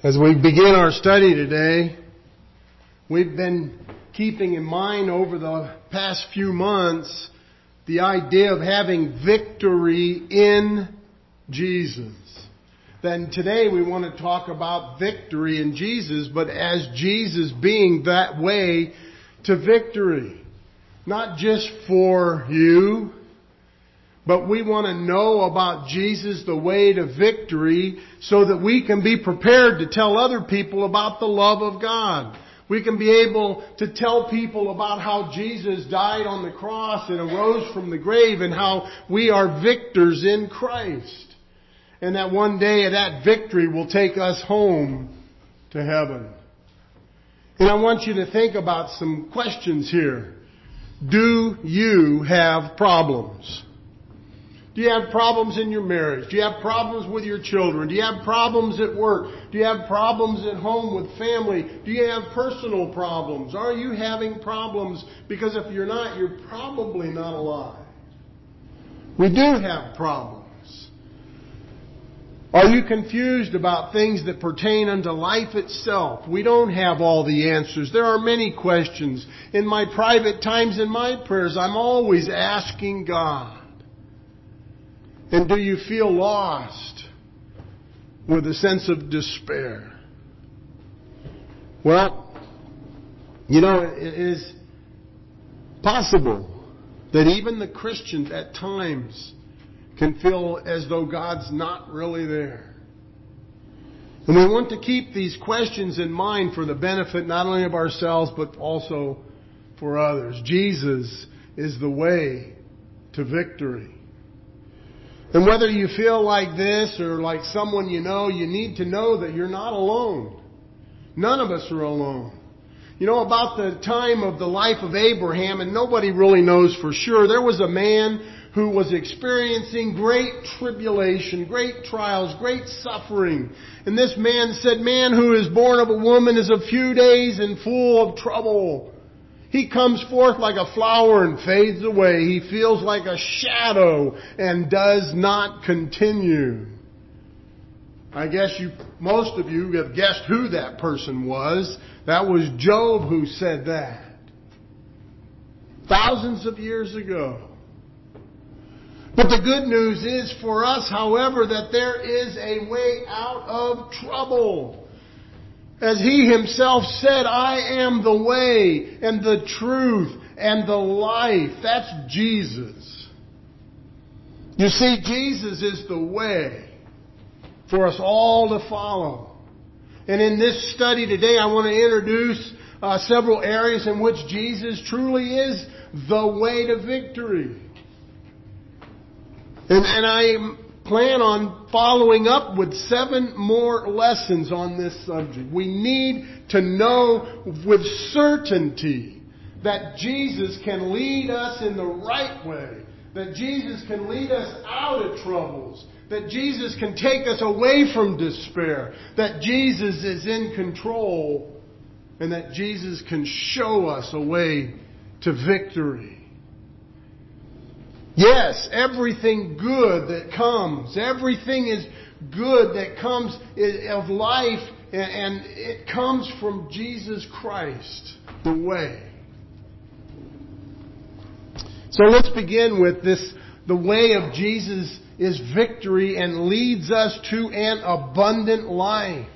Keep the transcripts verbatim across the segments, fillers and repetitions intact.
As we begin our study today, we've been keeping in mind over the past few months the idea of having victory in Jesus. Then today we want to talk about victory in Jesus, but as Jesus being that way to victory. Not just for you, but we want to know about Jesus, the way to victory, so that we can be prepared to tell other people about the love of God. We can be able to tell people about how Jesus died on the cross and arose from the grave and how we are victors in Christ. And that one day that victory will take us home to heaven. And I want you to think about some questions here. Do you have problems? Do you have problems in your marriage? Do you have problems with your children? Do you have problems at work? Do you have problems at home with family? Do you have personal problems? Are you having problems? Because if you're not, you're probably not alive. We do have problems. Are you confused about things that pertain unto life itself? We don't have all the answers. There are many questions. In my private times, in my prayers, I'm always asking God. And do you feel lost with a sense of despair? Well, you know, it is possible that even the Christians at times can feel as though God's not really there. And we want to keep these questions in mind for the benefit not only of ourselves but also for others. Jesus is the way to victory. And whether you feel like this or like someone you know, you need to know that you're not alone. None of us are alone. You know, about the time of the life of Abraham, and nobody really knows for sure, there was a man who was experiencing great tribulation, great trials, great suffering. And this man said, "Man who is born of a woman is a few days and full of trouble. He comes forth like a flower and fades away. He feels like a shadow and does not continue." I guess you, most of you have guessed who that person was. That was Job who said that. Thousands of years ago. But the good news is for us, however, that there is a way out of trouble. As He Himself said, "I am the way and the truth and the life." That's Jesus. You see, Jesus is the way for us all to follow. And in this study today, I want to introduce uh, several areas in which Jesus truly is the way to victory. And, and I plan on following up with seven more lessons on this subject. We need to know with certainty that Jesus can lead us in the right way, that Jesus can lead us out of troubles, that Jesus can take us away from despair, that Jesus is in control, and that Jesus can show us a way to victory. Yes, everything good that comes, everything is good that comes of life, and it comes from Jesus Christ, the way. So let's begin with this. The way of Jesus is victory and leads us to an abundant life.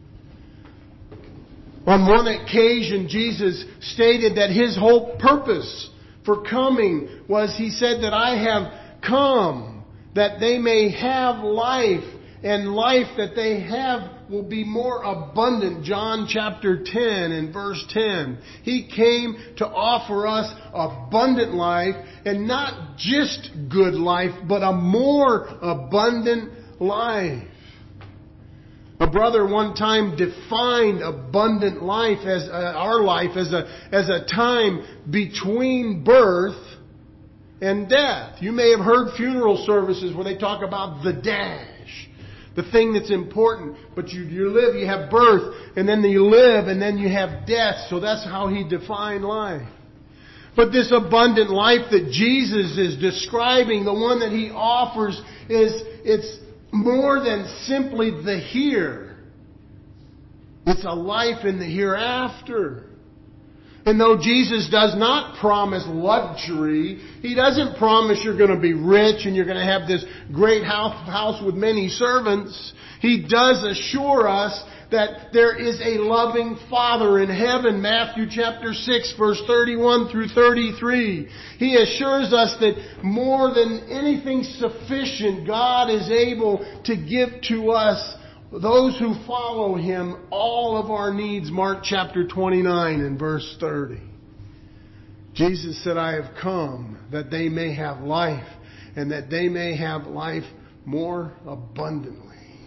On one occasion, Jesus stated that His whole purpose for coming was, He said that I have come that they may have life, and life that they have will be more abundant. John chapter ten and verse ten. He came to offer us abundant life, and not just good life, but a more abundant life. A brother one time defined abundant life as uh, our life as a as a time between birth and death. You may have heard funeral services where they talk about the dash, the thing that's important. But you you live, you have birth, and then you live, and then you have death. So that's how He defined life. But this abundant life that Jesus is describing, the one that He offers, is it's more than simply the here. It's a life in the hereafter. And though Jesus does not promise luxury, He doesn't promise you're going to be rich and you're going to have this great house with many servants. He does assure us that there is a loving Father in heaven. Matthew chapter six verse thirty-one through thirty-three. He assures us that more than anything sufficient, God is able to give to us, those who follow Him, all of our needs. Mark chapter twenty-nine and verse thirty. Jesus said, I have come that they may have life, and that they may have life more abundantly.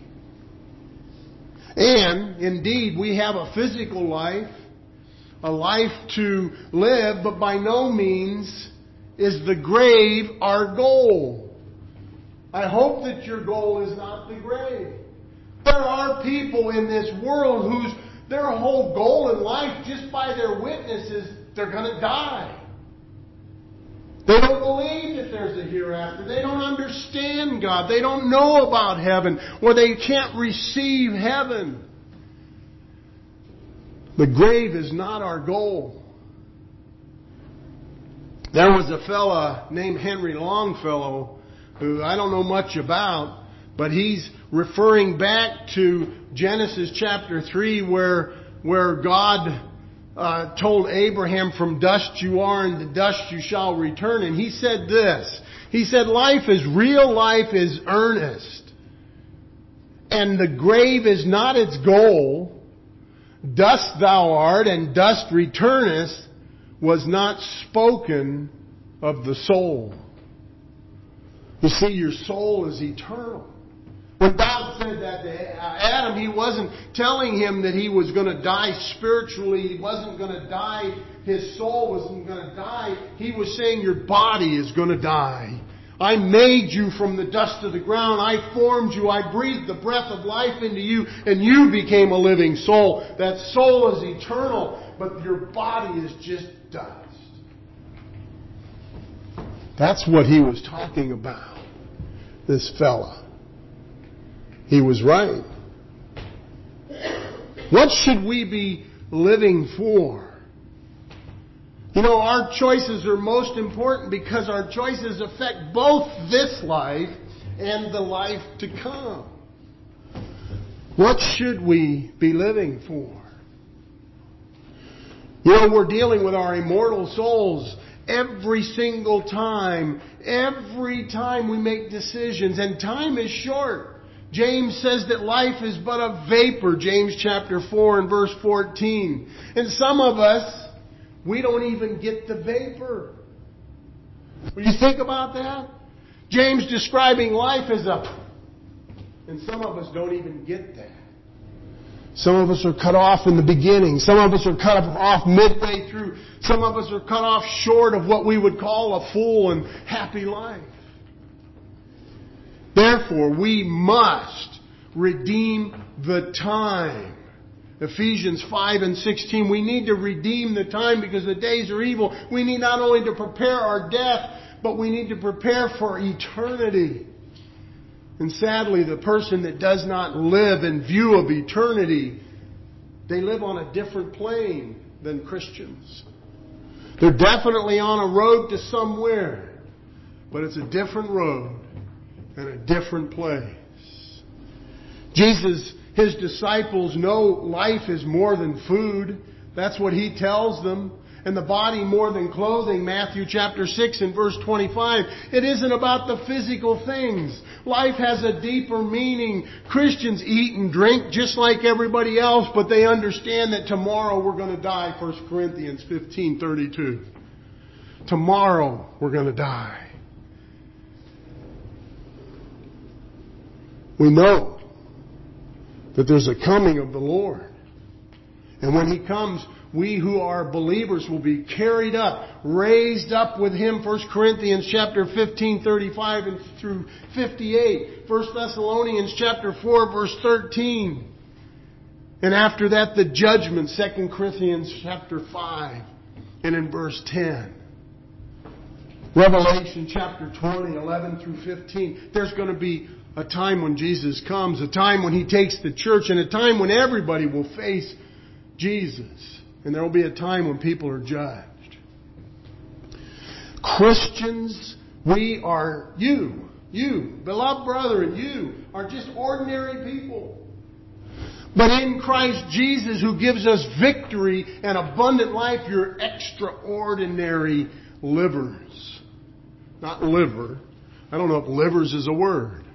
And indeed, we have a physical life, a life to live, but by no means is the grave our goal. I hope that your goal is not the grave. There are people in this world whose their whole goal in life, just by their witness, is they're going to die. They don't believe that there's a hereafter. They don't understand God. They don't know about heaven, or they can't receive heaven. The grave is not our goal. There was a fella named Henry Longfellow, who I don't know much about, but he's referring back to Genesis chapter three, where where God uh, told Abraham, from dust you are and to dust you shall return. And he said this. He said, life is real, life is earnest. And the grave is not its goal. Dust thou art and dust returnest was not spoken of the soul. You see, your soul is eternal. When God said that to Adam, He wasn't telling him that he was going to die spiritually. He wasn't going to die. His soul wasn't going to die. He was saying your body is going to die. I made you from the dust of the ground. I formed you. I breathed the breath of life into you, and you became a living soul. That soul is eternal, but your body is just dust. That's what he was talking about, this fella. He was right. What should we be living for? You know, our choices are most important because our choices affect both this life and the life to come. What should we be living for? You know, we're dealing with our immortal souls every single time. Every time we make decisions. And time is short. James says that life is but a vapor. James chapter four and verse fourteen. And some of us, we don't even get the vapor. When you think about that, James describing life as a... And some of us don't even get that. Some of us are cut off in the beginning. Some of us are cut off midway through. Some of us are cut off short of what we would call a full and happy life. Therefore, we must redeem the time. Ephesians five and sixteen. We need to redeem the time because the days are evil. We need not only to prepare our death, but we need to prepare for eternity. And sadly, the person that does not live in view of eternity, they live on a different plane than Christians. They're definitely on a road to somewhere, but it's a different road and a different place. Jesus, His disciples know life is more than food. That's what He tells them. And the body more than clothing, Matthew chapter six and verse twenty-five. It isn't about the physical things. Life has a deeper meaning. Christians eat and drink just like everybody else, but they understand that tomorrow we're going to die, First Corinthians fifteen thirty-two. Tomorrow we're going to die. We know that there's a coming of the Lord. And when He comes, we who are believers will be carried up, raised up with Him. First Corinthians chapter fifteen, thirty-five and through fifty-eight. First Thessalonians chapter four, verse thirteen. And after that, the judgment, Second Corinthians chapter five and in verse ten. Revelation chapter twenty, eleven through fifteen. There's going to be a time when Jesus comes, a time when He takes the church, and a time when everybody will face Jesus. And there will be a time when people are judged. Christians, we are you, you, beloved brethren, you are just ordinary people. But in Christ Jesus, who gives us victory and abundant life, you're extraordinary livers. Not liver. I don't know if livers is a word.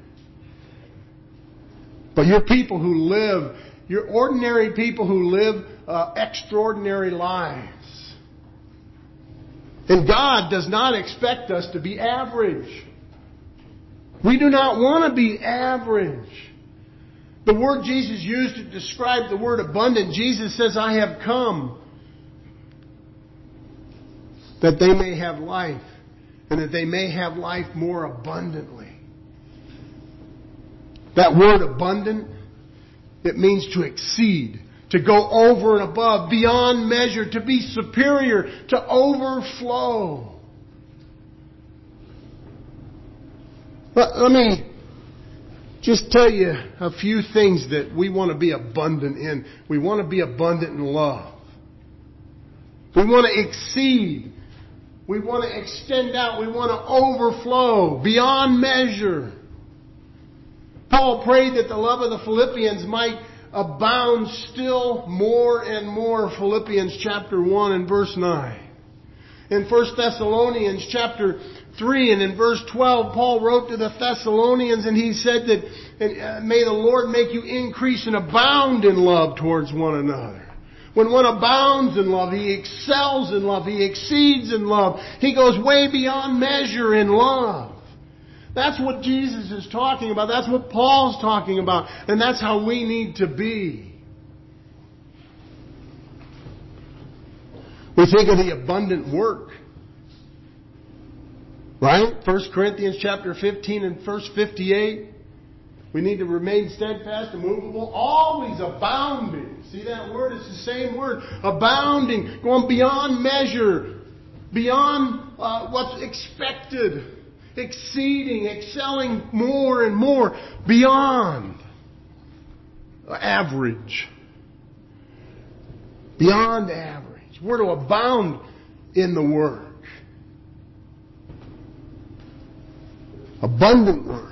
But you're people who live, you're ordinary people who live uh, extraordinary lives. And God does not expect us to be average. We do not want to be average. The word Jesus used to describe the word abundant, Jesus says, I have come that they may have life, and that they may have life more abundantly. That word abundant, it means to exceed, to go over and above, beyond measure, to be superior, to overflow. Let, let me just tell you a few things that we want to be abundant in. We want to be abundant in love. We want to exceed. We want to extend out. We want to overflow beyond measure. Paul prayed that the love of the Philippians might abound still more and more. Philippians chapter one and verse nine. In First Thessalonians chapter three and in verse twelve, Paul wrote to the Thessalonians and he said that, may the Lord make you increase and abound in love towards one another. When one abounds in love, he excels in love, he exceeds in love, he goes way beyond measure in love. That's what Jesus is talking about. That's what Paul's talking about. And that's how we need to be. We think of the abundant work. Right? First Corinthians chapter fifteen and verse fifty-eight. We need to remain steadfast, immovable, always abounding. See that word? It's the same word. Abounding. Going beyond measure. Beyond uh, what's expected. Exceeding, excelling more and more. Beyond average. Beyond average. We're to abound in the work. Abundant work.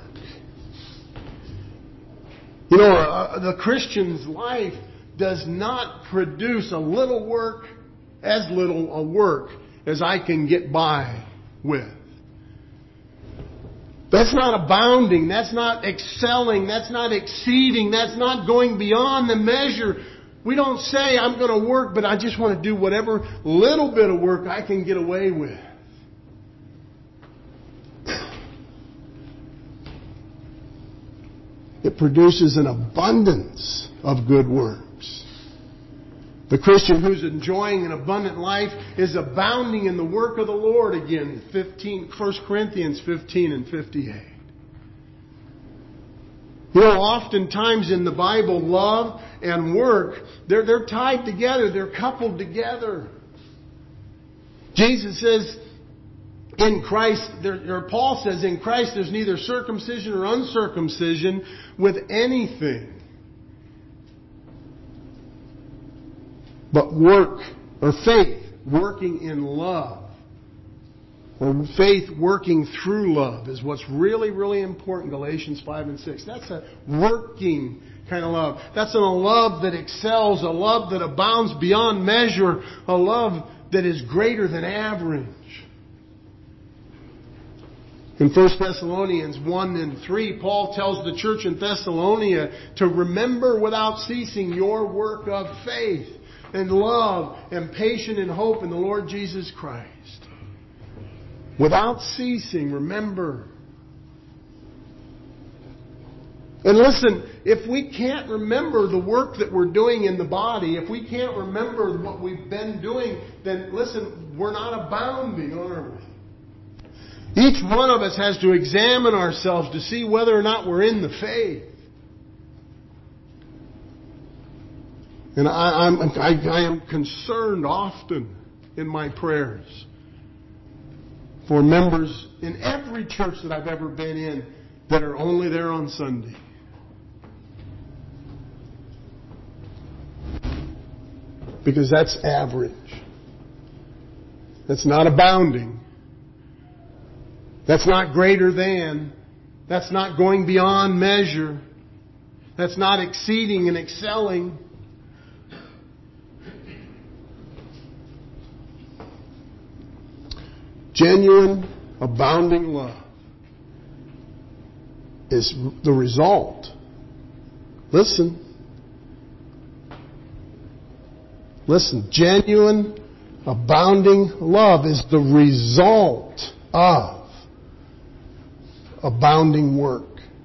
You know, uh, the Christian's life does not produce a little work, as little a work as I can get by with. That's not abounding. That's not excelling. That's not exceeding. That's not going beyond the measure. We don't say, I'm going to work, but I just want to do whatever little bit of work I can get away with. It produces an abundance of good works. The Christian who's enjoying an abundant life is abounding in the work of the Lord again. fifteen, First Corinthians fifteen and fifty-eight. You know, oftentimes in the Bible, love and work, they're, they're tied together. They're coupled together. Jesus says, in Christ, there, or Paul says, in Christ there's neither circumcision or uncircumcision with anything. But work, or faith, working in love. Or faith working through love is what's really, really important. Galatians five and six. That's a working kind of love. That's a love that excels, a love that abounds beyond measure, a love that is greater than average. In First Thessalonians one and three, Paul tells the church in Thessalonia to remember without ceasing your work of faith and love and patient in hope in the Lord Jesus Christ. Without ceasing, remember. And listen, if we can't remember the work that we're doing in the body, if we can't remember what we've been doing, then listen, we're not abounding, are we? Each one of us has to examine ourselves to see whether or not we're in the faith. And I, I'm, I, I am concerned often in my prayers for members in every church that I've ever been in that are only there on Sunday. Because that's average. That's not abounding. That's not greater than. That's not going beyond measure. That's not exceeding and excelling. Genuine, abounding love is the result. Listen. Listen. Genuine, abounding love is the result of abounding work.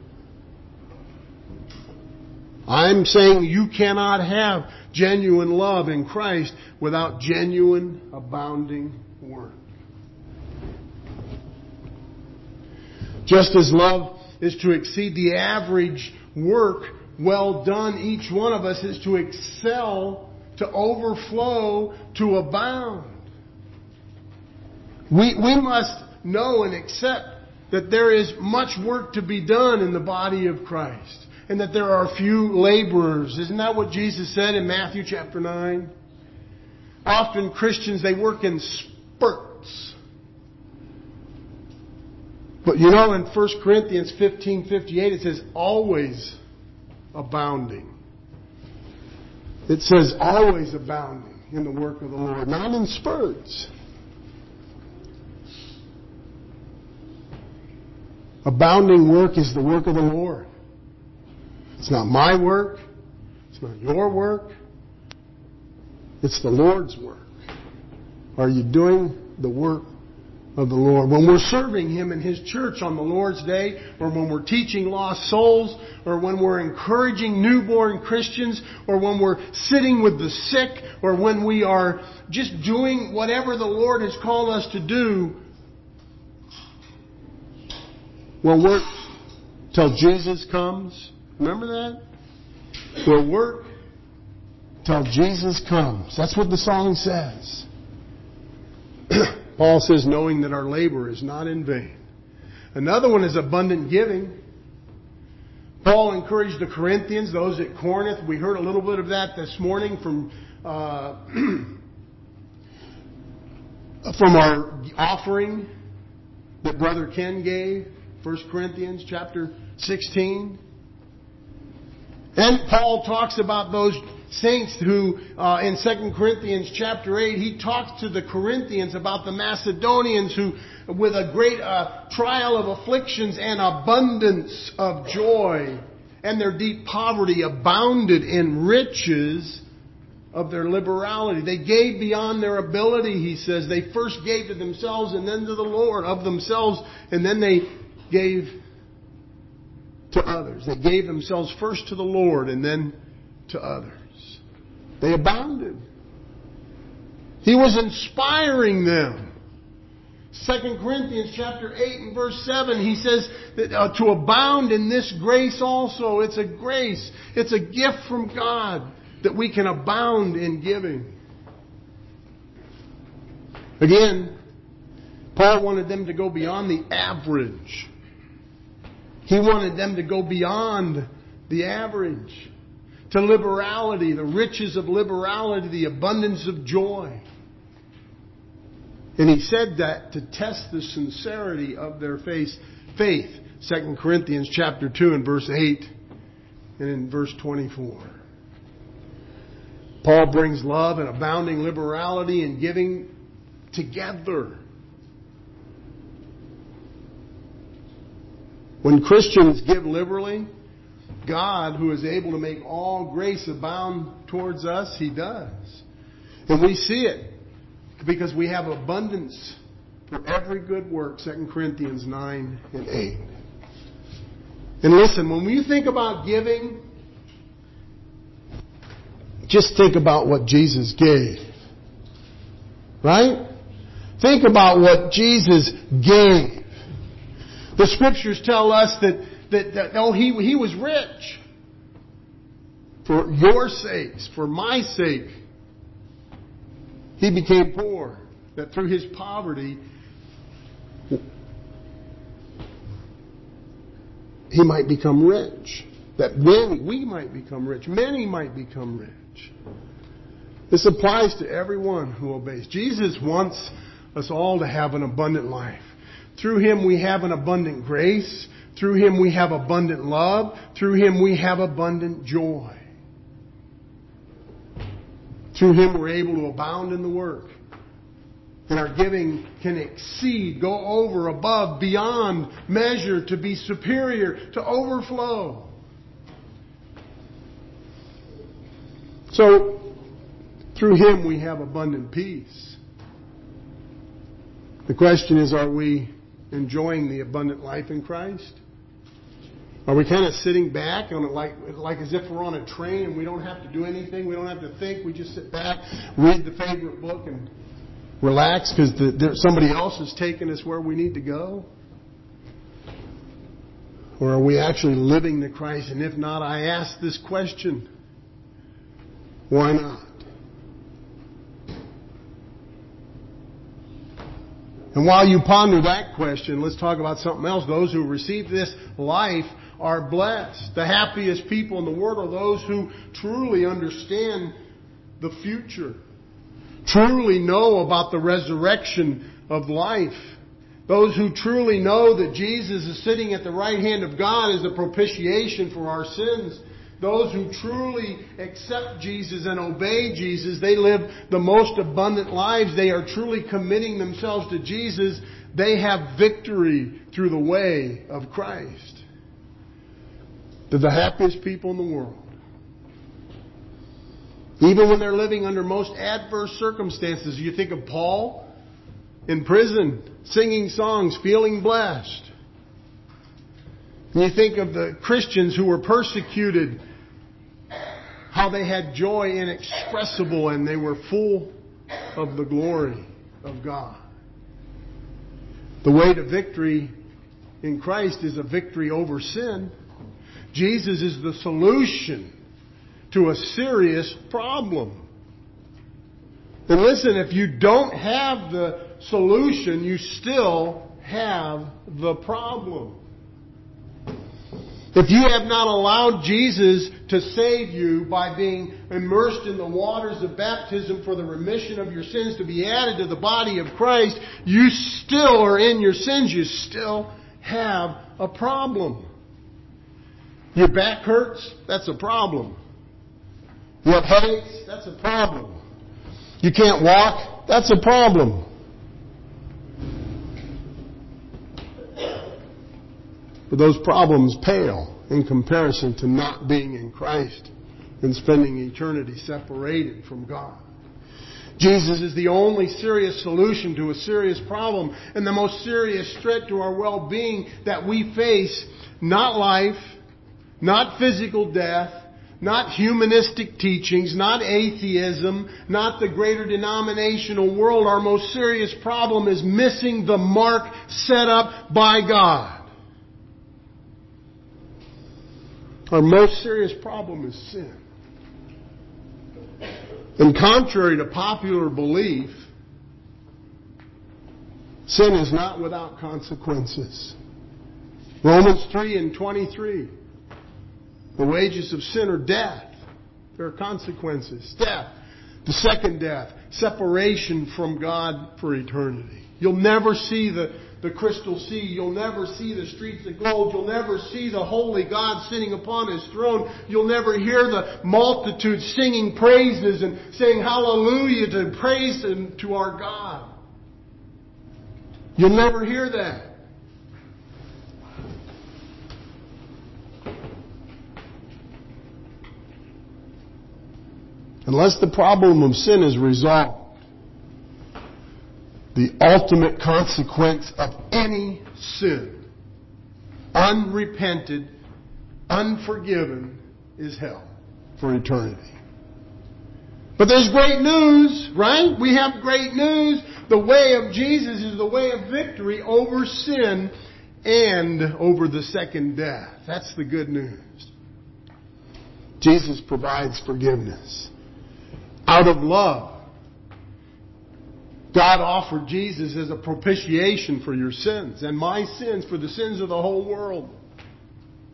I'm saying you cannot have genuine love in Christ without genuine, abounding work. Just as love is to exceed the average work well done, each one of us is to excel, to overflow, to abound. We, we must know and accept that there is much work to be done in the body of Christ. And that there are few laborers. Isn't that what Jesus said in Matthew chapter nine? Often Christians, they work in spurts. But you know, in First Corinthians fifteen fifty-eight, it says, always abounding. It says, always abounding in the work of the Lord, not in spurts. Abounding work is the work of the Lord. It's not my work. It's not your work. It's the Lord's work. Are you doing the work of the Lord? When we're serving Him in His church on the Lord's Day, or when we're teaching lost souls, or when we're encouraging newborn Christians, or when we're sitting with the sick, or when we are just doing whatever the Lord has called us to do, we'll work till Jesus comes. Remember that? We'll work till Jesus comes. That's what the song says. Paul says, knowing that our labor is not in vain. Another one is abundant giving. Paul encouraged the Corinthians, those at Corinth. We heard a little bit of that this morning from uh, from our offering that Brother Ken gave. First Corinthians chapter sixteen. And Paul talks about those saints who, uh, in Second Corinthians chapter eight, he talks to the Corinthians about the Macedonians who, with a great uh, trial of afflictions and abundance of joy, and their deep poverty abounded in riches of their liberality. They gave beyond their ability, he says. They first gave to themselves and then to the Lord, of themselves, and then they gave to others. They gave themselves first to the Lord and then to others. They abounded. He was inspiring them. Second Corinthians chapter eight and verse seven, he says that, uh, to abound in this grace also. It's a grace. It's a gift from God that we can abound in giving. Again, Paul wanted them to go beyond the average. He wanted them to go beyond the average. To liberality, the riches of liberality, the abundance of joy. And he said that to test the sincerity of their faith. Faith, Second Corinthians chapter two and verse eight and in verse twenty-four. Paul brings love and abounding liberality and giving together. When Christians give liberally, God, who is able to make all grace abound towards us, He does. And we see it because we have abundance for every good work, Second Corinthians nine and eight. And listen, when you think about giving, just think about what Jesus gave. Right? Think about what Jesus gave. The Scriptures tell us that, that, that oh, he, he was rich. For your sakes, for my sake, He became poor. That through His poverty, He might become rich. That many, we might become rich. Many might become rich. This applies to everyone who obeys. Jesus wants us all to have an abundant life. Through Him we have an abundant grace. Through Him we have abundant love. Through Him we have abundant joy. Through Him we're able to abound in the work. And our giving can exceed, go over, above, beyond measure, to be superior, to overflow. So, through Him we have abundant peace. The question is, are we enjoying the abundant life in Christ? Are we kind of sitting back on it like, like as if we're on a train and we don't have to do anything, we don't have to think, we just sit back, read the favorite book and relax because somebody else is taking us where we need to go? Or are we actually living the Christ? And if not, I ask this question, why not? And while you ponder that question, let's talk about something else. Those who receive this life are blessed. The happiest people in the world are those who truly understand the future, truly know about the resurrection of life. Those who truly know that Jesus is sitting at the right hand of God as the propitiation for our sins. Those who truly accept Jesus and obey Jesus, they live the most abundant lives. They are truly committing themselves to Jesus. They have victory through the way of Christ. They're the happiest people in the world. Even when they're living under most adverse circumstances. You think of Paul in prison, singing songs, feeling blessed. And you think of the Christians who were persecuted, how they had joy inexpressible and they were full of the glory of God. The way to victory in Christ is a victory over sin. Jesus is the solution to a serious problem. And listen, if you don't have the solution, you still have the problem. If you have not allowed Jesus to save you by being immersed in the waters of baptism for the remission of your sins to be added to the body of Christ, you still are in your sins. You still have a problem. Your back hurts? That's a problem. You have headaches? That's a problem. You can't walk? That's a problem. But those problems pale in comparison to not being in Christ and spending eternity separated from God. Jesus is the only serious solution to a serious problem and the most serious threat to our well-being that we face. Not life, not physical death, not humanistic teachings, not atheism, not the greater denominational world. Our most serious problem is missing the mark set up by God. Our most serious problem is sin. And contrary to popular belief, sin is not without consequences. Romans three and twenty-three. The wages of sin are death. There are consequences. Death. The second death. Separation from God for eternity. You'll never see the, the crystal sea. You'll never see the streets of gold. You'll never see the holy God sitting upon His throne. You'll never hear the multitude singing praises and saying hallelujah to praise Him to our God. You'll never hear that. Unless the problem of sin is resolved, the ultimate consequence of any sin, unrepented, unforgiven, is hell for eternity. But there's great news, right? We have great news. The way of Jesus is the way of victory over sin and over the second death. That's the good news. Jesus provides forgiveness. Out of love, God offered Jesus as a propitiation for your sins and my sins, for the sins of the whole world.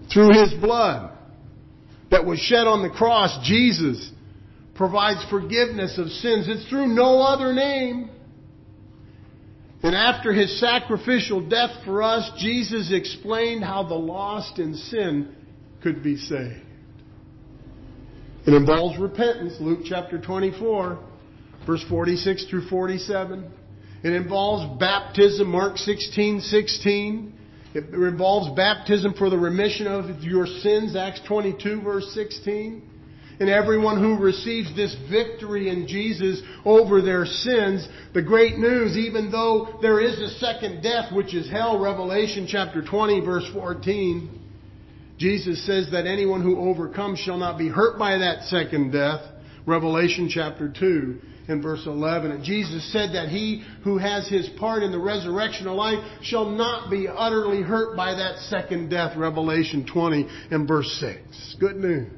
through His blood that was shed on the cross, Jesus provides forgiveness of sins. It's through no other name. And after His sacrificial death for us, Jesus explained how the lost in sin could be saved. It involves repentance, Luke chapter twenty-four, verse forty-six through forty-seven. It involves baptism, Mark sixteen sixteen. It involves baptism for the remission of your sins, Acts twenty-two, verse sixteen. And everyone who receives this victory in Jesus over their sins, the great news, even though there is a second death, which is hell, Revelation chapter twenty, verse fourteen, Jesus says that anyone who overcomes shall not be hurt by that second death, Revelation chapter two and verse eleven. And Jesus said that he who has his part in the resurrection of life shall not be utterly hurt by that second death, Revelation twenty and verse six. Good news.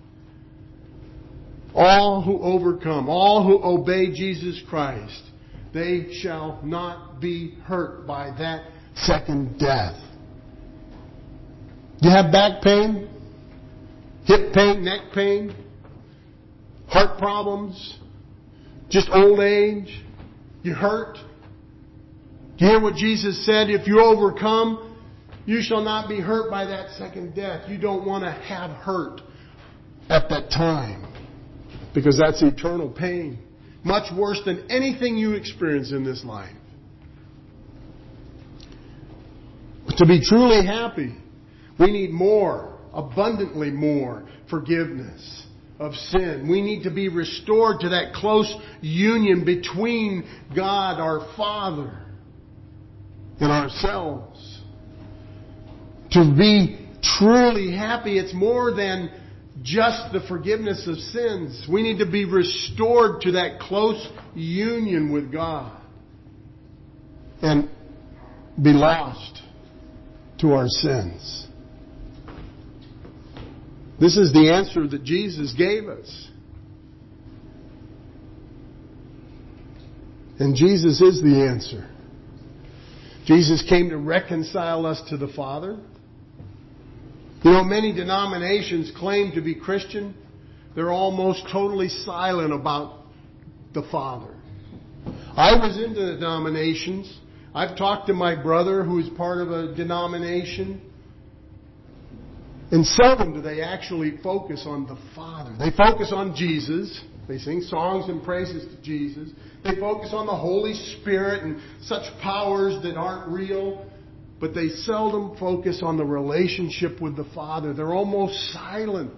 All who overcome, all who obey Jesus Christ, they shall not be hurt by that second death. Do you have back pain? Hip pain? Neck pain? Heart problems? Just old age? You hurt? Do you hear what Jesus said? If you overcome, you shall not be hurt by that second death. You don't want to have hurt at that time, because that's eternal pain. Much worse than anything you experience in this life. To be truly happy, we need more, abundantly more, forgiveness of sin. We need to be restored to that close union between God, our Father, and ourselves. To be truly happy, it's more than just the forgiveness of sins. We need to be restored to that close union with God and be lost to our sins. This is the answer that Jesus gave us. And Jesus is the answer. Jesus came to reconcile us to the Father. You know, many denominations claim to be Christian. They're almost totally silent about the Father. I was into the denominations. I've talked to my brother who is part of a denomination. And seldom do they actually focus on the Father. They focus on Jesus. They sing songs and praises to Jesus. They focus on the Holy Spirit and such powers that aren't real. But they seldom focus on the relationship with the Father. They're almost silent.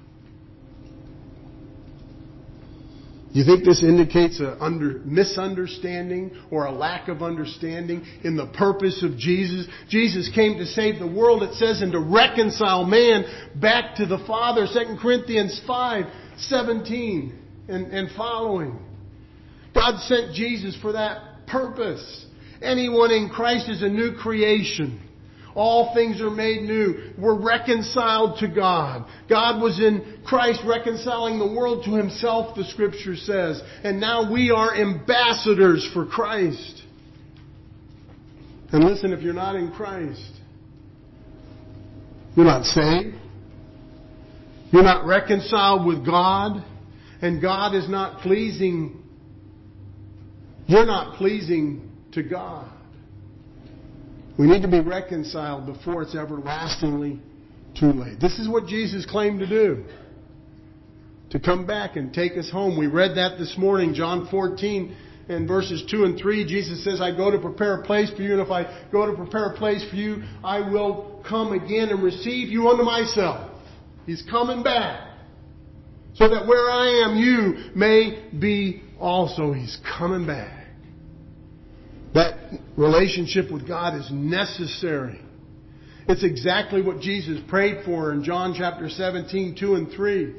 Do you think this indicates a under, misunderstanding or a lack of understanding in the purpose of Jesus? Jesus came to save the world, it says, and to reconcile man back to the Father. Second Corinthians five seventeen and, and following. God sent Jesus for that purpose. Anyone in Christ is a new creation. All things are made new. We're reconciled to God. God was in Christ reconciling the world to Himself, the Scripture says. And now we are ambassadors for Christ. And listen, if you're not in Christ, you're not saved. You're not reconciled with God. And God is not pleasing. You're not pleasing to God. We need to be reconciled before it's everlastingly too late. This is what Jesus claimed to do. To come back and take us home. We read that this morning, John fourteen and verses two and three. Jesus says, I go to prepare a place for you, and if I go to prepare a place for you, I will come again and receive you unto myself. He's coming back. So that where I am, you may be also. He's coming back. That relationship with God is necessary. It's exactly what Jesus prayed for in John chapter seventeen, two and three.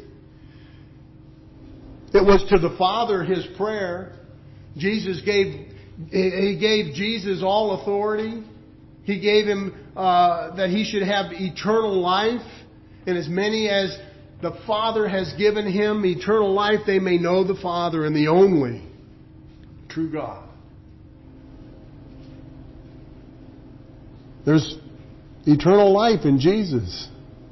It was to the Father His prayer. Jesus gave, He gave Jesus all authority. He gave Him uh, that He should have eternal life. And as many as the Father has given Him eternal life, they may know the Father and the only true God. There's eternal life in Jesus.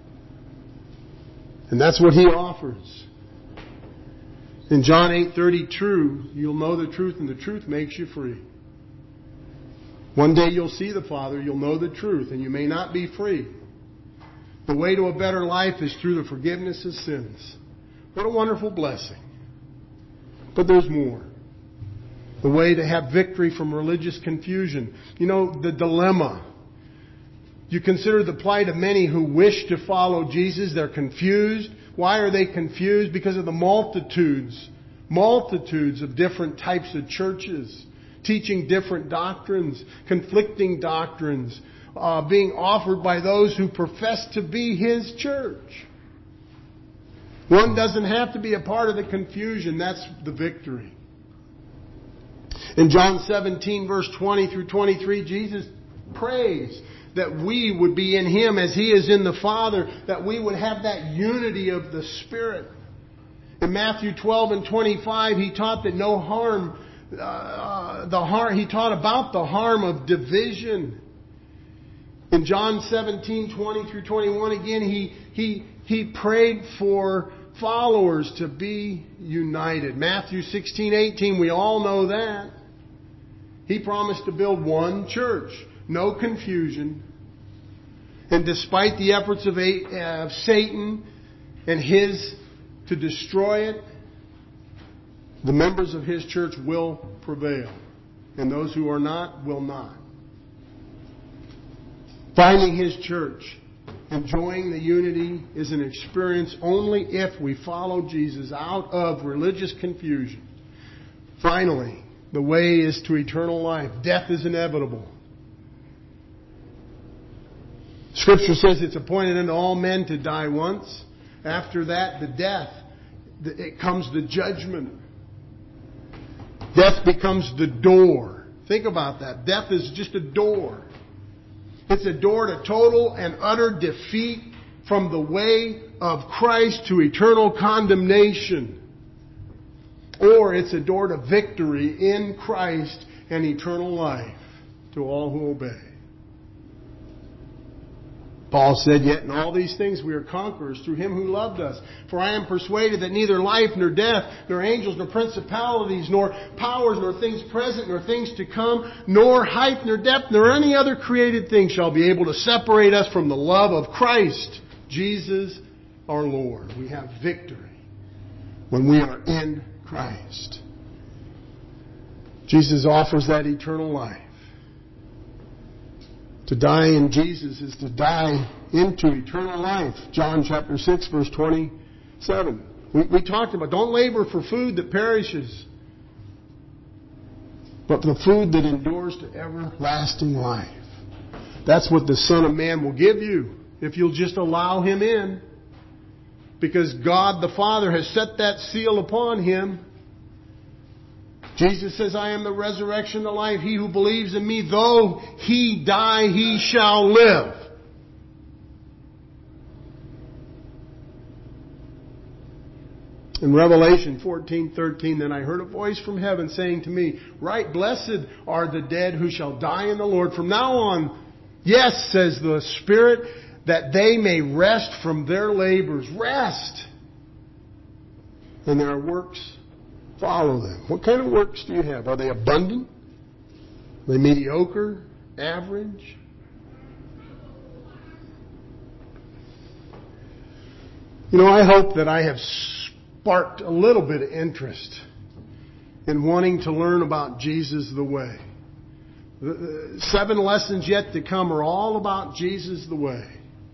And that's what He offers. In John eight thirty-two, you'll know the truth and the truth makes you free. One day you'll see the Father, you'll know the truth, and you may not be free. The way to a better life is through the forgiveness of sins. What a wonderful blessing. But there's more. The way to have victory from religious confusion. You know, the dilemma. You consider the plight of many who wish to follow Jesus. They're confused. Why are they confused? Because of the multitudes, multitudes of different types of churches, teaching different doctrines, conflicting doctrines, uh, being offered by those who profess to be His church. One doesn't have to be a part of the confusion. That's the victory. In John seventeen, verse twenty through twenty-three, Jesus prays that we would be in Him as He is in the Father, that we would have that unity of the Spirit. In Matthew twelve and twenty-five, He taught that no harm, uh, the harm, He taught about the harm of division. In John seventeen, twenty through twenty-one, again, He, He, He prayed for followers to be united. Matthew sixteen, eighteen, we all know that. He promised to build one church. No confusion. And despite the efforts of, a, of Satan and his to destroy it, the members of His church will prevail. And those who are not, will not. Finding His church, enjoying the unity, is an experience only if we follow Jesus out of religious confusion. Finally, the way is to eternal life. Death is inevitable. Scripture says it's appointed unto all men to die once. After that, the death, it comes the judgment. Death becomes the door. Think about that. Death is just a door. It's a door to total and utter defeat from the way of Christ to eternal condemnation. Or it's a door to victory in Christ and eternal life to all who obey. Paul said, yet in all these things we are conquerors through Him who loved us. For I am persuaded that neither life nor death, nor angels, nor principalities, nor powers, nor things present, nor things to come, nor height, nor depth, nor any other created thing shall be able to separate us from the love of Christ, Jesus our Lord. We have victory when we are in Christ. Jesus offers that eternal life. To die in Jesus is to die into eternal life. John chapter six, verse twenty-seven. We, we talked about, don't labor for food that perishes, but the food that endures to everlasting life. That's what the Son of Man will give you if you'll just allow Him in. Because God the Father has set that seal upon Him. Jesus says, I am the resurrection and the life. He who believes in me, though he die, he shall live. In Revelation fourteen thirteen, then I heard a voice from heaven saying to me, right, blessed are the dead who shall die in the Lord. From now on, yes, says the Spirit, that they may rest from their labors. Rest! And their works follow them. What kind of works do you have? Are they abundant? Are they mediocre? Average? You know, I hope that I have sparked a little bit of interest in wanting to learn about Jesus the way. The seven lessons yet to come are all about Jesus the way.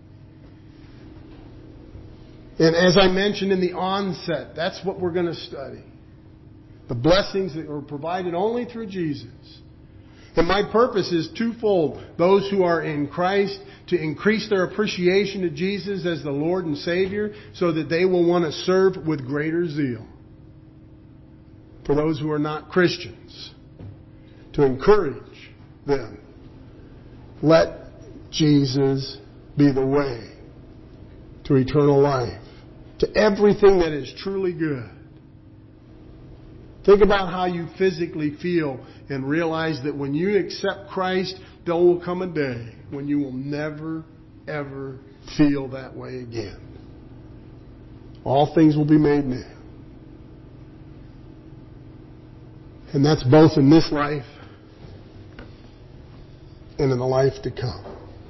And as I mentioned in the onset, that's what we're going to study. The blessings that are provided only through Jesus. And my purpose is twofold. Those who are in Christ, to increase their appreciation of Jesus as the Lord and Savior, so that they will want to serve with greater zeal. For those who are not Christians, to encourage them. Let Jesus be the way to eternal life, to everything that is truly good. Think about how you physically feel and realize that when you accept Christ, there will come a day when you will never, ever feel that way again. all things will be made new. And that's both in this life and in the life to come.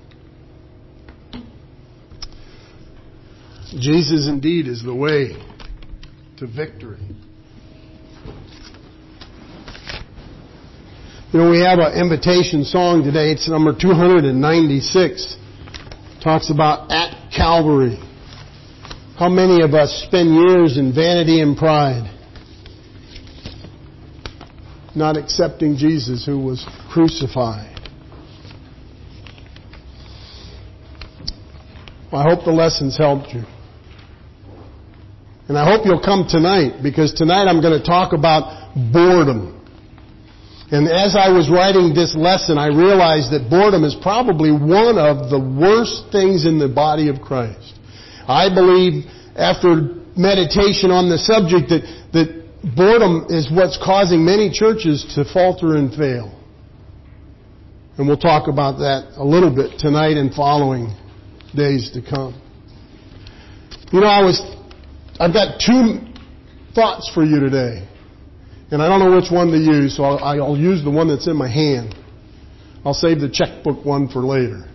Jesus indeed is the way to victory. You know, we have an invitation song today. It's number two ninety-six. Talks about at Calvary. How many of us spend years in vanity and pride, not accepting Jesus who was crucified? Well, I hope the lessons helped you. And I hope you'll come tonight, because tonight I'm going to talk about boredom. And as I was writing this lesson, I realized that boredom is probably one of the worst things in the body of Christ. I believe, after meditation on the subject, that, that boredom is what's causing many churches to falter and fail. And we'll talk about that a little bit tonight and following days to come. You know, I was, I've got two thoughts for you today. And I don't know which one to use, so I'll, I'll use the one that's in my hand. I'll save the checkbook one for later.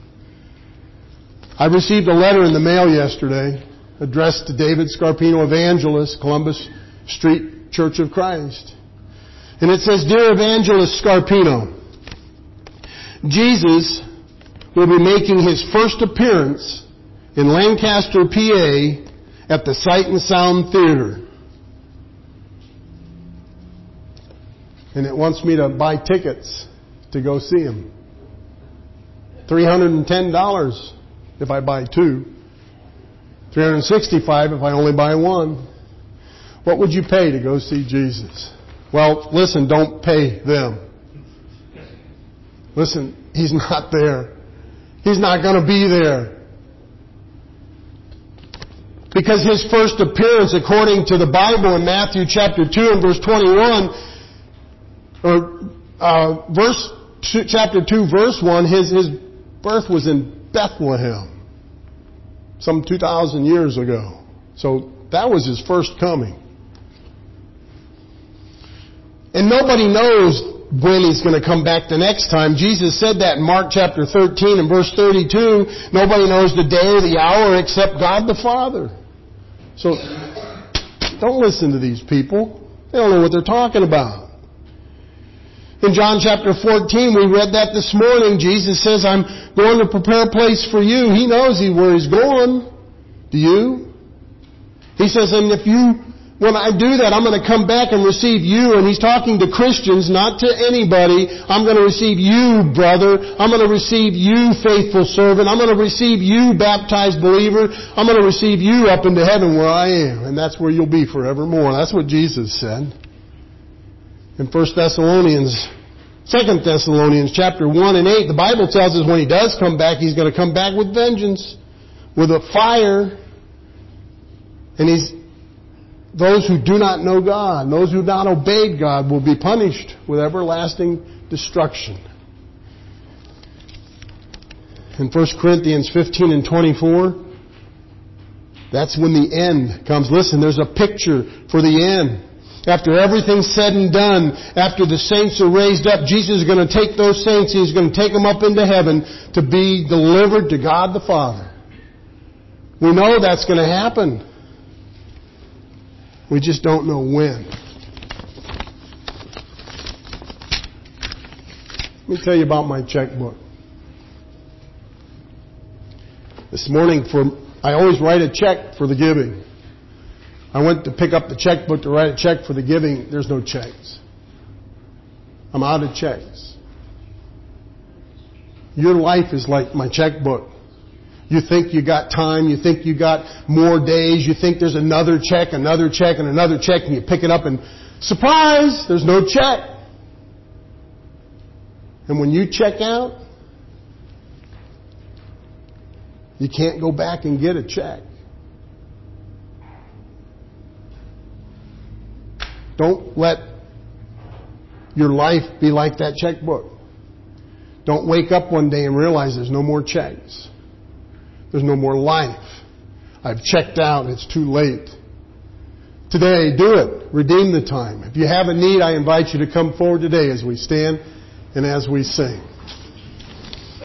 I received a letter in the mail yesterday addressed to David Scarpino, Evangelist, Columbus Street Church of Christ. And it says, Dear Evangelist Scarpino, Jesus will be making his first appearance in Lancaster, P A at the Sight and Sound Theater. And it wants me to buy tickets to go see him. three hundred ten dollars if I buy two. three hundred sixty-five dollars if I only buy one. What would you pay to go see Jesus? Well, listen, don't pay them. Listen, he's not there. He's not going to be there. Because his first appearance, according to the Bible in Matthew chapter two and verse twenty-one, or uh, verse two, chapter two, verse one, his his birth was in Bethlehem, some two thousand years ago. So that was his first coming. And nobody knows when he's going to come back the next time. Jesus said that in Mark chapter thirteen and verse thirty-two. Nobody knows the day or the hour except God the Father. So don't listen to these people. They don't know what they're talking about. In John chapter fourteen, we read that this morning. Jesus says, I'm going to prepare a place for you. He knows where he's going. Do you? He says, and if you, when I do that, I'm going to come back and receive you. And he's talking to Christians, not to anybody. I'm going to receive you, brother. I'm going to receive you, faithful servant. I'm going to receive you, baptized believer. I'm going to receive you up into heaven where I am. And that's where you'll be forevermore. That's what Jesus said. In First Thessalonians, Second Thessalonians chapter one and eight, the Bible tells us when he does come back, he's going to come back with vengeance, with a fire. And he's, those who do not know God, those who have not obeyed God, will be punished with everlasting destruction. In First Corinthians fifteen and twenty-four, that's when the end comes. Listen, there's a picture for the end. After everything's said and done, after the saints are raised up, Jesus is going to take those saints, He's going to take them up into heaven to be delivered to God the Father. We know that's going to happen. We just don't know when. Let me tell you about my checkbook. This morning, for I always write a check for the giving. I went to pick up the checkbook to write a check for the giving. There's no checks. I'm out of checks. Your life is like my checkbook. You think you got time. You think you got more days. You think there's another check, another check, and another check, and you pick it up and surprise, there's no check. And when you check out, you can't go back and get a check. Don't let your life be like that checkbook. Don't wake up one day and realize there's no more checks. There's no more life. I've checked out. It's too late. Today, do it. Redeem the time. If you have a need, I invite you to come forward today as we stand and as we sing.